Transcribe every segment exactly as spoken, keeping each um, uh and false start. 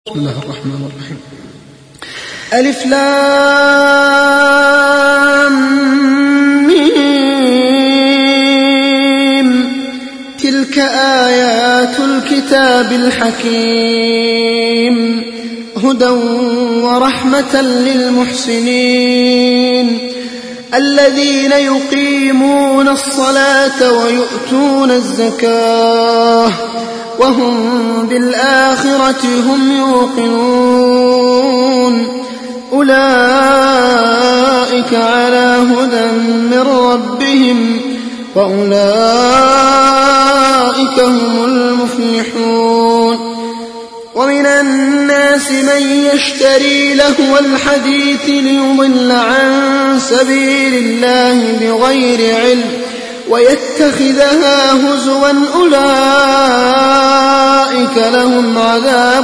بسم الله الرحمن الرحيم. ألف لام ميم. تلك آيات الكتاب الحكيم هدى ورحمة للمحسنين الذين يقيمون الصلاة ويؤتون الزكاة وهم بالآخرة هم يوقنون أولئك على هدى من ربهم وأولئك هم المفلحون. ومن الناس من يشتري لهو الحديث ليضل عن سبيل الله بغير علم ويتخذها هزوا أولئك لهم عذاب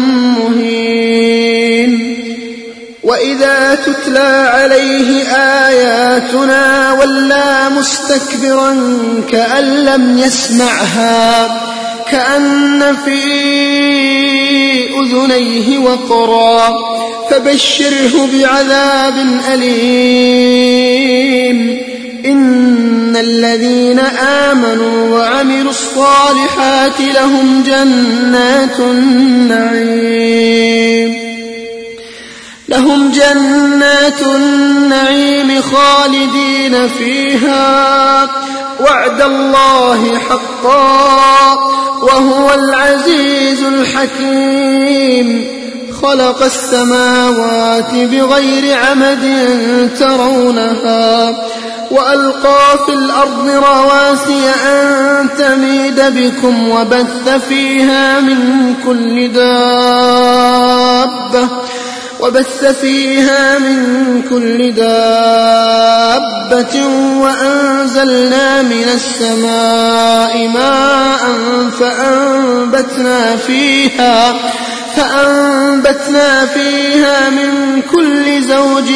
مهين. وإذا تتلى عليه آياتنا ولى مستكبرا كأن لم يسمعها كأن في أذنيه وقرا فبشره بعذاب أليم. إن الذين آمنوا وعملوا الصالحات لهم جنات النعيم لهم جنات النعيم خالدين فيها وعد الله حقا وهو العزيز الحكيم. خلق السماوات بغير عمد ترونها وألقى في الأرض رواسي أن تميد بكم وبث فيها من كل دابة وبث فيها من كل دابة وأنزلنا من السماء ماء فأنبتنا فيها فأنبتنا فيها من كل زوج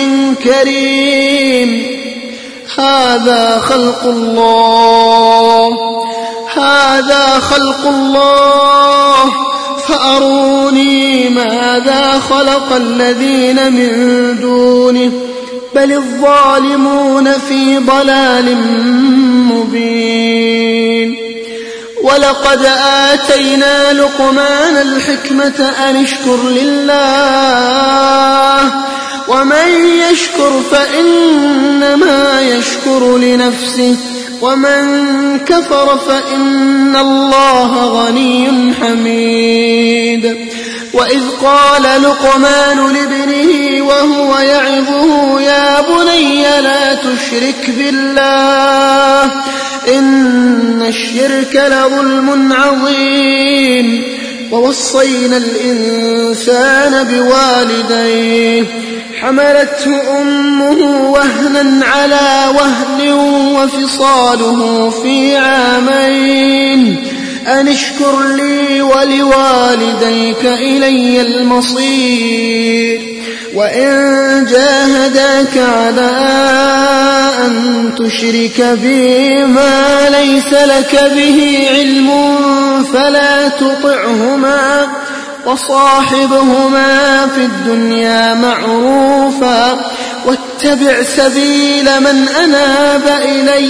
كريم. هذا خلق الله هذا خلق الله فأروني ماذا خلق الذين من دونه بل الظالمون في ضلال مبين. ولقد آتينا لقمان الحكمة أن اشكر لله ومن يشكر فإنما يشكر لنفسه ومن كفر فإن الله غني حميد. وإذ قال لقمان لابنه وهو يعظه يا بني لا تشرك بالله إن الشرك لظلم عظيم. ووصينا الإنسان بوالديه حملته أمه وهنا على وهن وفصاله في عامين أن اشكر لي ولوالديك إلي المصير. وإن جاهداك على أن تشرك بي ما ليس لك به علم فلا تطعهما وصاحبهما في الدنيا معروفا واتبع سبيل من أناب إلي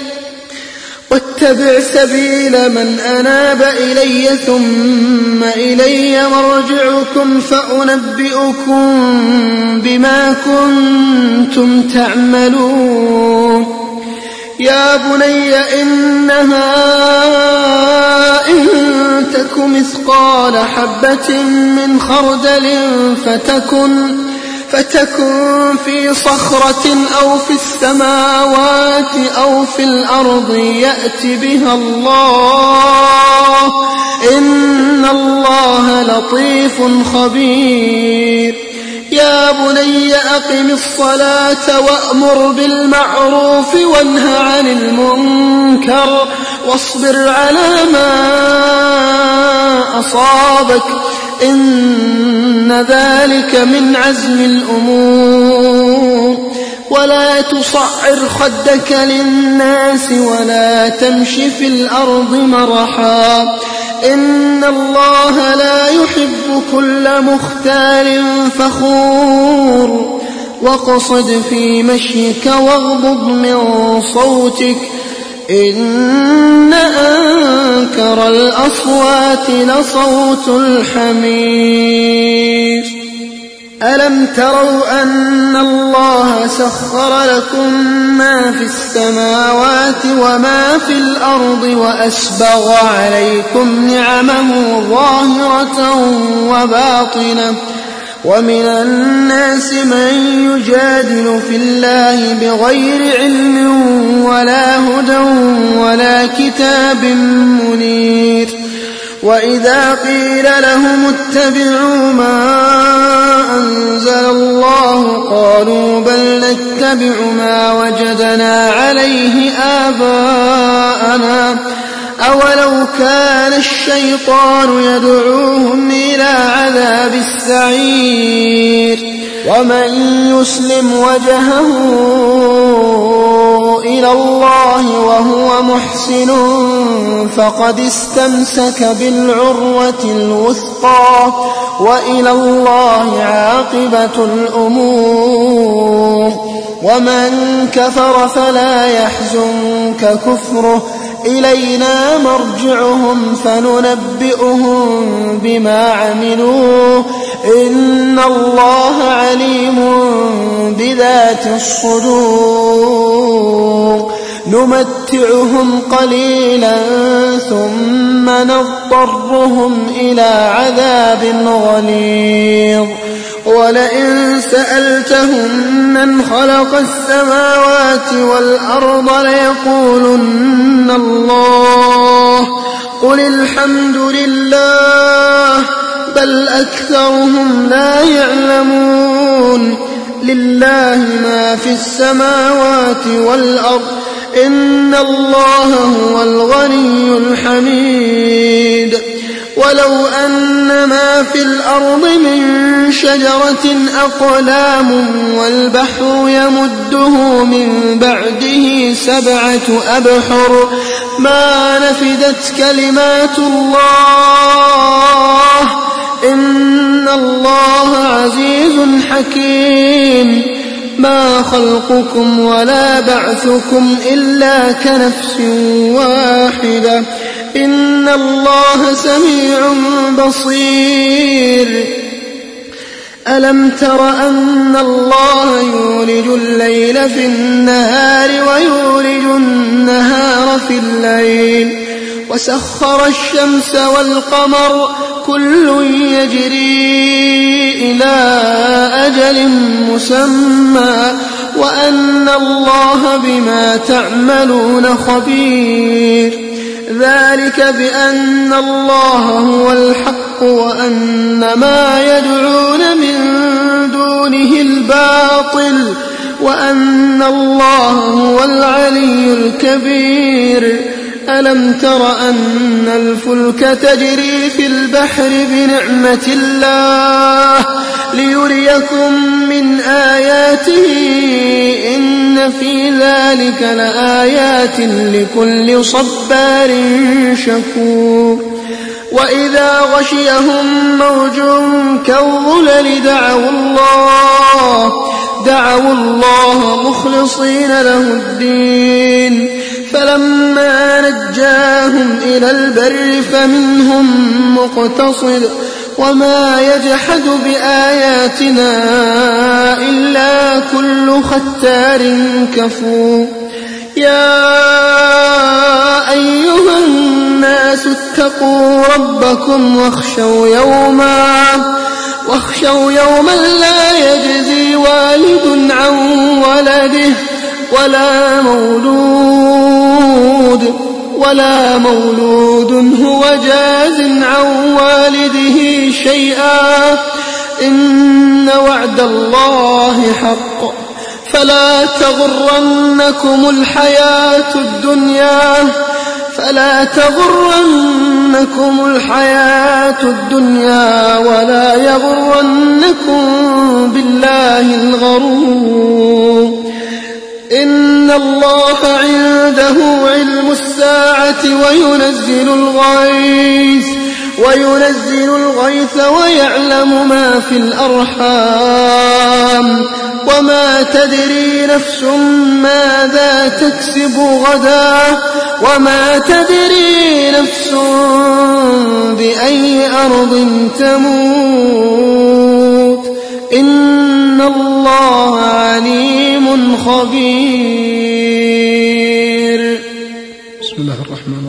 واتبع سبيل من أناب إلي ثم إلي مرجعكم فأنبئكم بما كنتم تعملون. يا بني إنها إن تك مثقال حبة من خردل فتكن فتكن في صخرة أو في السماوات أو في الأرض يأت بها الله إن الله لطيف خبير. يا بني أقم الصلاة وأمر بالمعروف وانه عن المنكر واصبر على ما أصابك إن ذلك من عزم الأمور. ولا تصعر خدك للناس ولا تمش في الأرض مرحا إن الله لا يحب كل مختال فخور واقصد في مشيك واغضض من صوتك إن أنكر الأصوات لصوت الحمير ألم تروا أن الله سخر لكم ما في السماوات وما في الأرض وأسبغ عليكم نعمه ظاهرة وباطنة ومن الناس من يجادل في الله بغير علم ولا هدى ولا كتاب منير وإذا قيل لهم اتبعوا ما أنزل الله قالوا بل نتبع ما وجدنا عليه آباءنا أولو كان الشيطان يدعوهم إلى عذاب السعير ومن يسلم وجهه إلى الله وهو محسن فقد استمسك بالعروة الوثقى وإلى الله عاقبة الأمور ومن كفر فلا يحزنك كفره إلينا مرجعهم فننبئهم بما عملوا إن الله عليم بذات الصدور نمتعهم قليلا ثم نضطرهم إلى عذاب غليظ ولئن سألتهم من خلق السماوات والأرض ليقولن الله قل الحمد لله بل أكثرهم لا يعلمون لله ما في السماوات والأرض إن الله هو الغني الحميد ولو أن ما في الأرض من شجرة أقلام والبحر يمده من بعده سبعة أبحر ما نفدت كلمات الله إن الله عزيز حكيم ما خلقكم ولا بعثكم إلا كنفس واحدة إن الله سميع بصير ألم تر أن الله يولج الليل في النهار ويولج النهار في الليل وسخر الشمس والقمر كل يجري إلى أجل مسمى وأن الله بما تعملون خبير ذلك بأن الله هو الحق وأن ما يدعون من دونه الباطل وأن الله هو العلي الكبير ألم تر أن الفلك تجري في البحر بنعمة الله ليريكم من آياته إن في ذلك لآيات لكل صبار شكور وإذا غشيهم موج كالظلل دعوا الله دعوا الله مخلصين له الدين فلما نجاهم إلى البر فمنهم مقتصد وما يجحد بآياتنا إلا كل ختار كفور يا أيها الناس اتقوا ربكم واخشوا يوما واخشوا يوما لا يجزي والد عن ولده ولا مولود ولا مولود هو جاز عن والده شيئا إن وعد الله حق فلا تغرنكم الحياة الدنيا فلا تغرنكم الحياة الدنيا ولا يغرنكم بالله الغرور إن الله عنده علم الساعة وينزل الغيث وينزل الغيث ويعلم ما في الأرحام وما تدري نفس ماذا تكسب غدا وما تدري نفس بأي أرض تموت إن الله عليم خبير. بسم الله الرحمن الرحيم.